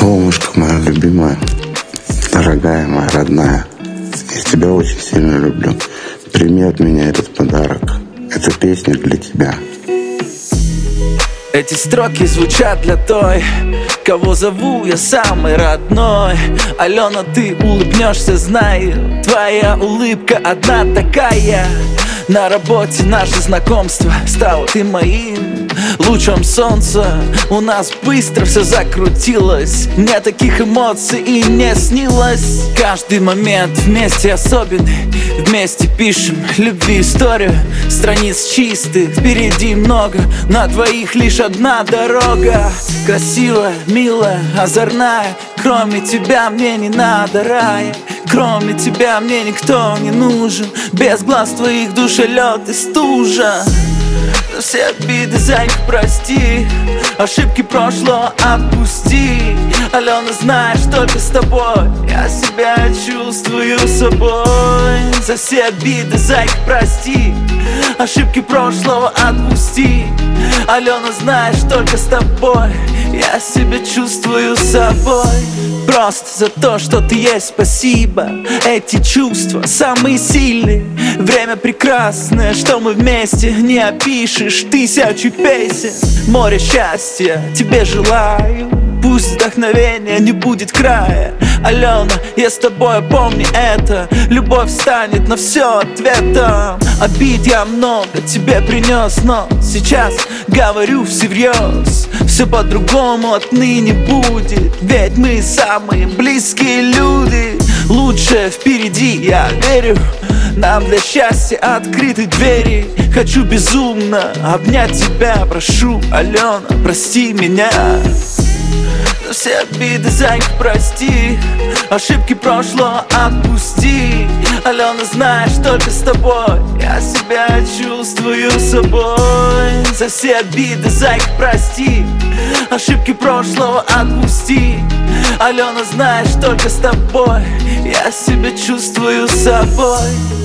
Солнышко моя любимая, дорогая моя родная, я тебя очень сильно люблю. Прими от меня этот подарок. Эта песня для тебя. Эти строки звучат для той, кого зову я самый родной. Алена, ты улыбнешься, знаю, твоя улыбка одна такая. На работе наше знакомство стало ты моим лучом солнца. У нас быстро все закрутилось, мне таких эмоций и не снилось. Каждый момент вместе особенный, вместе пишем любви историю. Страниц чистых, впереди много, на двоих лишь одна дорога. Красивая, милая, озорная, кроме тебя мне не надо рая. Кроме тебя мне никто не нужен, без глаз твоих душа лед и стужа. За все обиды, зайка, прости, ошибки прошлого отпусти. Алена, знаешь, только с тобой я себя чувствую собой. За все обиды, зайка, прости, ошибки прошлого отпусти. Алена, знаешь, только с тобой я себя чувствую собой. Просто за то, что ты есть, спасибо. Эти чувства самые сильные. Время прекрасное, что мы вместе, не опишешь тысячу песен. Море счастья тебе желаю, пусть вдохновения не будет края. Алена, я с тобой, помни это, любовь станет на все ответом. Обид я много тебе принес, но сейчас говорю всерьез. Все по-другому отныне будет, ведь мы самые близкие люди. Лучшее впереди, я верю, нам для счастья открыты двери. Хочу безумно обнять тебя, прошу, Алена, прости меня. За все обиды, зайка, прости, ошибки прошлого отпусти. Алена, знаешь, только с тобой я себя чувствую собой. За все обиды, зайка, прости, ошибки прошлого отпусти. Алена, знаешь, только с тобой я себя чувствую собой.